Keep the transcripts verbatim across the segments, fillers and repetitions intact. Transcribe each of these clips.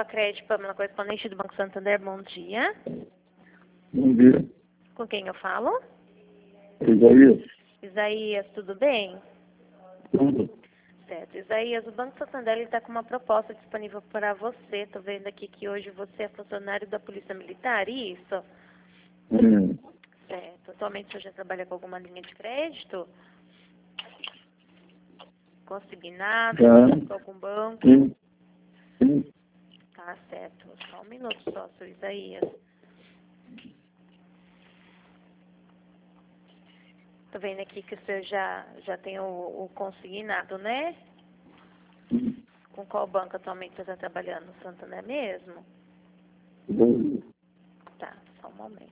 Crédito, Pamela, correspondente do Banco Santander, bom dia. Bom dia. Com quem eu falo? Isaías. Isaías, tudo bem? Tudo. Certo. Isaías, o Banco Santander está com uma proposta disponível para você. Estou vendo aqui que hoje você é funcionário da Polícia Militar, isso? Hum. Certo. Atualmente você já trabalha com alguma linha de crédito? Consignado? Tá. Com algum banco? Sim. Sim. Tá certo. Só um minuto só, seu Isaías. Tô vendo aqui que você já, já tem o, o consignado, né? Sim. Com qual banco atualmente você está trabalhando? No Santander mesmo? Bom dia. Tá, só um momento.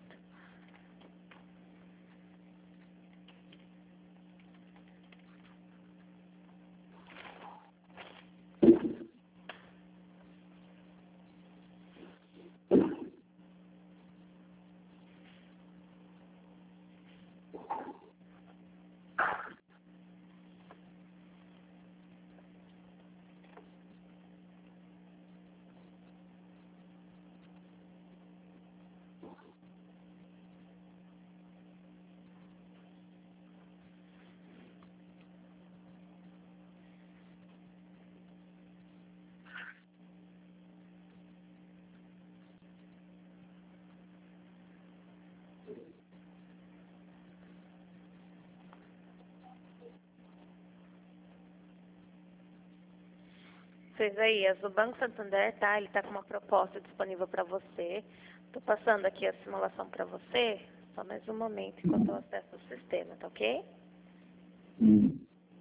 Seu Isaías, o Banco Santander, tá? Ele tá com uma proposta disponível para você. Tô passando aqui a simulação para você. Só mais um momento enquanto eu acesso o sistema, tá ok? Hum.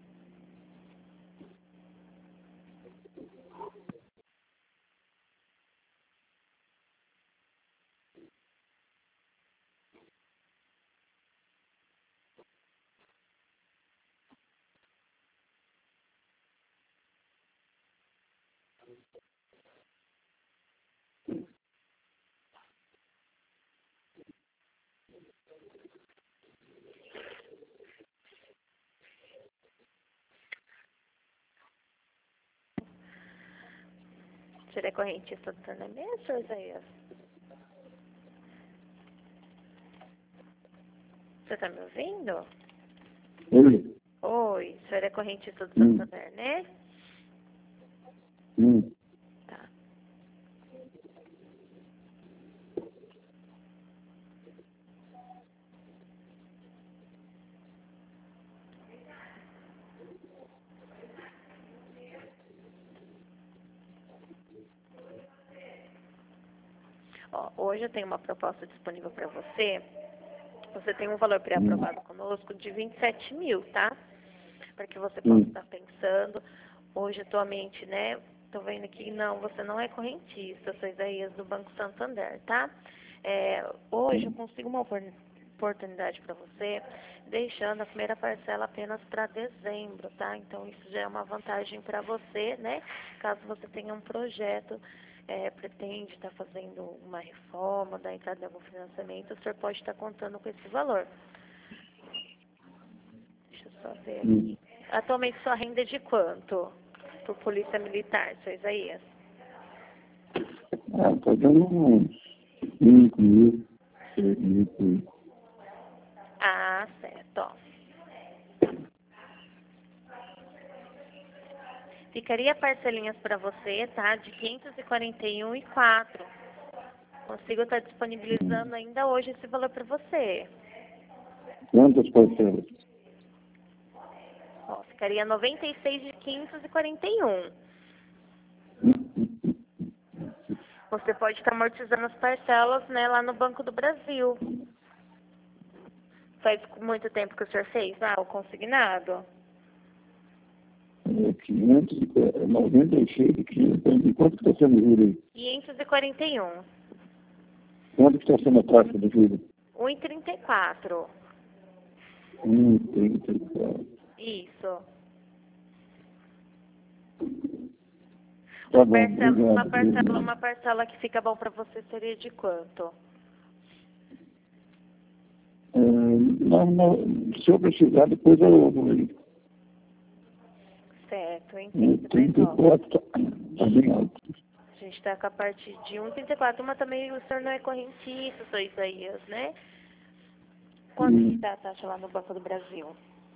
Você é correntista do Santander mesmo, seu Isaías? Você tá me ouvindo? Oi. Oi, o senhor é correntista do Hum. Santander, né? Hum. Tá. Ó, hoje eu tenho uma proposta disponível para você. Você tem um valor Hum. pré-aprovado conosco de vinte e sete mil, tá? Para que você possa Hum. estar pensando. Hoje, atualmente, né? Tô vendo aqui, não, você não é correntista, sou Isaías do Banco Santander, tá? É, hoje eu consigo uma opor- oportunidade para você, deixando a primeira parcela apenas para dezembro, tá? Então, isso já é uma vantagem para você, né? Caso você tenha um projeto, é, pretende estar fazendo uma reforma, dar entrada em algum financiamento, o senhor pode estar contando com esse valor. Deixa eu só ver Hum. aqui. Atualmente sua renda é de quanto? Por polícia militar, seu Isaías? Ah, tá dando uns cinco mil, seis mil por aí. Ah, certo, ó. Ficaria parcelinhas para você, tá? De quinhentos e quarenta e um e quatro. Consigo estar disponibilizando ainda hoje esse valor para você. Quantas parcelas? Ó, ficaria noventa e seis de quinhentos e quarenta e um. Você pode estar amortizando as parcelas, né, lá no Banco do Brasil. Faz muito tempo que o senhor fez, ah, o consignado? É, quinhentos e quarenta, noventa e seis de quinhentos. E quanto que está sendo o juro aí? quinhentos e quarenta e um. Quanto que está sendo a taxa de juro? um e trinta e quatro. Um, trinta e quatro. Isso. Tá Uma bom, parcela, obrigado. uma parcela, obrigado. uma parcela que fica bom para você seria de quanto? É, não, não, se eu precisar, depois eu vou aí. Certo, eu Um, entendo, mas trinta e ó, quatro, tá, tá bem alto. gente está com a partir de um vírgula trinta e quatro, mas também o senhor não é correntista, seu Isaías, né? Quanto que está a taxa lá no Banco do Brasil?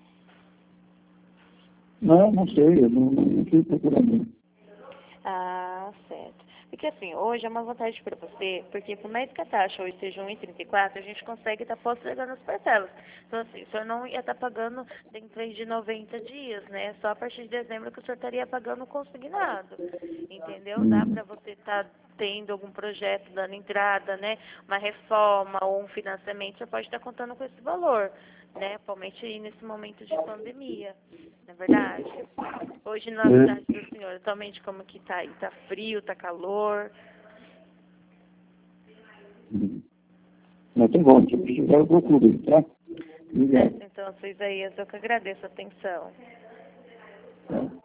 Não, não sei, eu não, não fui procurando. Ah, certo. Porque assim, hoje é uma vantagem para você, porque por mais que a taxa hoje seja um vírgula trinta e quatro, a gente consegue estar postergando as parcelas. Então assim, o senhor não ia estar pagando dentro de noventa dias, né? Só a partir de dezembro que o senhor estaria pagando consignado. Entendeu? Dá para você estar tendo algum projeto dando entrada, né? Uma reforma ou um financiamento, você pode estar contando com esse valor, né? Principalmente aí nesse momento de pandemia, não é verdade? Hoje na cidade do senhor, atualmente como que tá aí? Tá frio, tá calor? Mas tá bom, se precisar eu procuro, tá? Obrigado. Certo, então, seu Isaías, eu que agradeço a atenção. Tá.